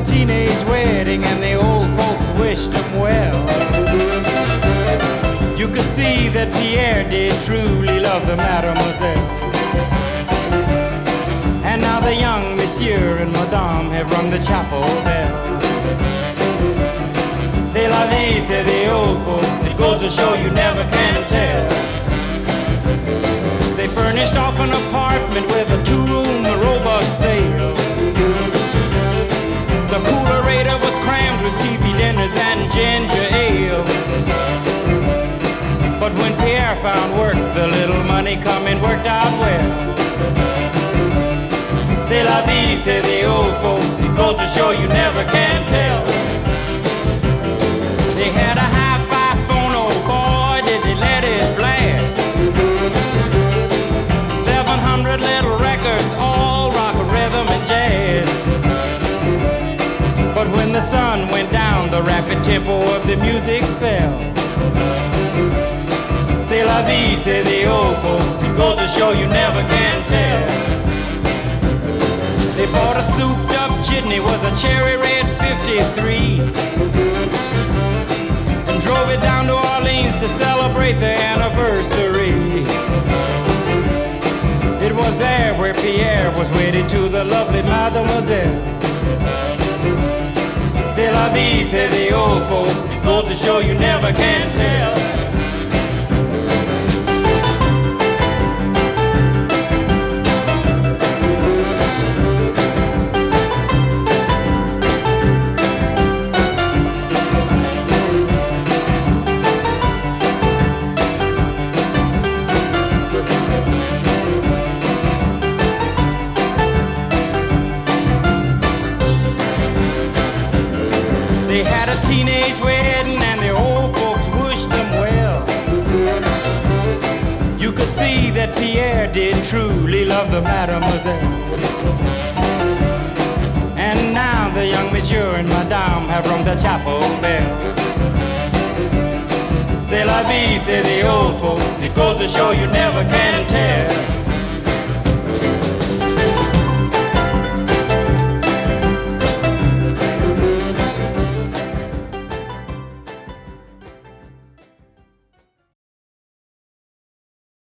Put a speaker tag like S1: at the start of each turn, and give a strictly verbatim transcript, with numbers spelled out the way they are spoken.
S1: teenage wedding and the old folks wished him well. You could see that Pierre did truly love the mademoiselle. And now the young monsieur and madame have rung the chapel bell. C'est la vie, say the old folks, it goes to show you never can tell. They furnished off an apartment with a two-room robot sale. The coolerator was crammed with T V dinners and ginger ale. But when Pierre found work, the little money coming worked out well. C'est la vie, say the old folks, it goes to show you never can tell. They had a hi-fi phone, oh boy, did they let it blast. Seven hundred little records, all rock, rhythm, and jazz. But when the sun went down, the rapid tempo of the music fell. C'est la vie, say the old folks, it goes to show you never can tell. They bought a souped-up jitney, was a cherry red fifty-three, and drove it down to Orleans to celebrate their anniversary. It was there where Pierre was wedded to the lovely mademoiselle. C'est la vie, say the old folks, it goes to show you never can tell. They had a teenage wedding and the old folks wished them well. You could see that Pierre did truly love the mademoiselle. And now the young monsieur and madame have rung the chapel bell. C'est la vie, say the old folks, it goes to show you never can tell.